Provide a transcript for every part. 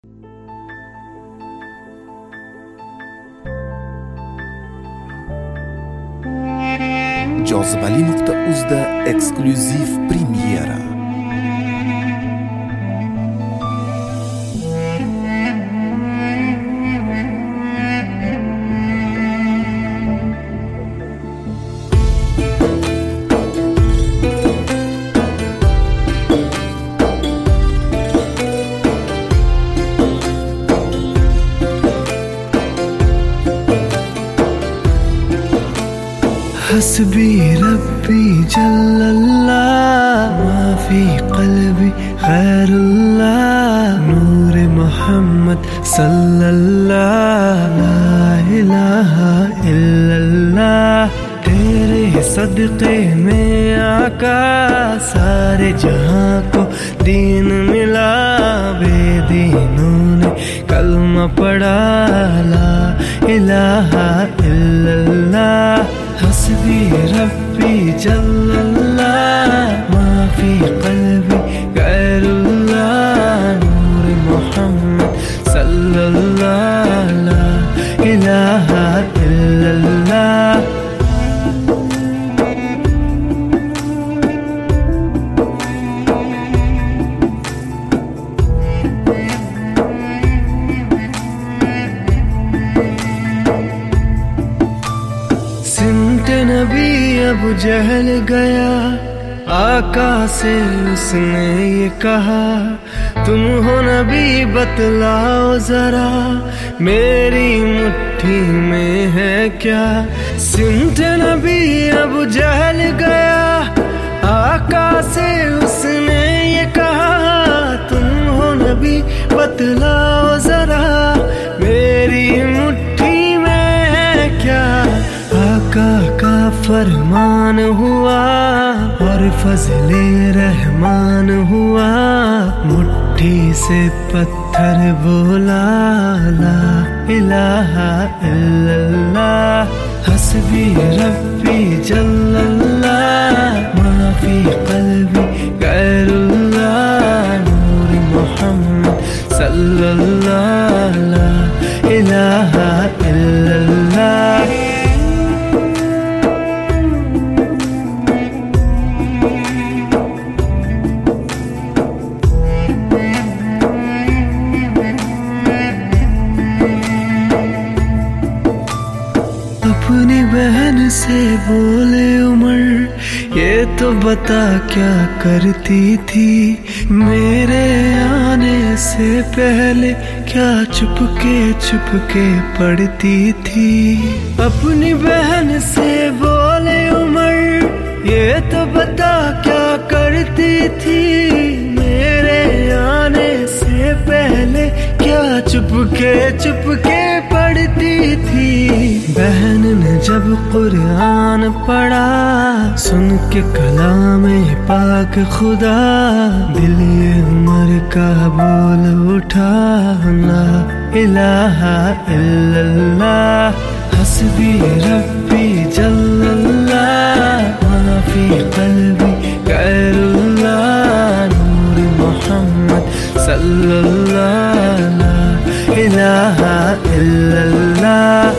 Jozibali.uzda eksklyuziv premyera. حسبی ربی جل اللہ ما فی قلبی غیر اللہ نور محمد صلی اللہ لا الہ الا اللہ تیرے صدقے میں آقا سارے جہاں کو دین ملا بے دینوں نے کلمہ پڑھا لا الہ الا اللہ حسبی ربی جل اللہ ما فی قلبی غیر اللہ نور محمد صلی اللہ لا الہ الا اللہ نبی ابو جہل گیا آقا سے اس نے یہ کہا تم ہو نبی بتلاؤ ذرا میری مٹھی میں ہے کیا سمت نبی ابو جہل گیا آقا سے اس نے یہ کہا تم ہو نبی بتلاؤ ذرا میری مٹھی میں ہے کیا آقا کا فرمان ہوا اور فضل رحمان ہوا مٹھی سے پتھر بولا لا الہ الا اللہ حسبی ربی جل اللہ ما فی قلبی غیر اللہ نور محمد صلی اللہ لا الہ الا اللہ اپنی بہن سے بولے عمر یہ تو بتا کیا کرتی تھی میرے آنے سے پہلے کیا چپ کے پڑھتی تھی اپنی بہن سے بولے عمر یہ تو بتا کیا کرتی تھی میرے آنے سے پہلے کیا چپ کے پڑھتی تھی بہن نے جب قرآن پڑھا سن کے کلام پاک خدا دل عمر کا بول اٹھا لا الہ الا اللہ حسبی ربی جل اللہ ما فی قلبی غیر اللہ نور محمد صلی اللہ لا الہ الا اللہ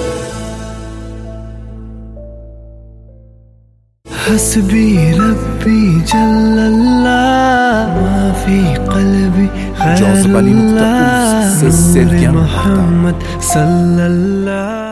حسبی ربی جل اللہ ما فی قلبی غیر اللہ نور محمد صلی اللہ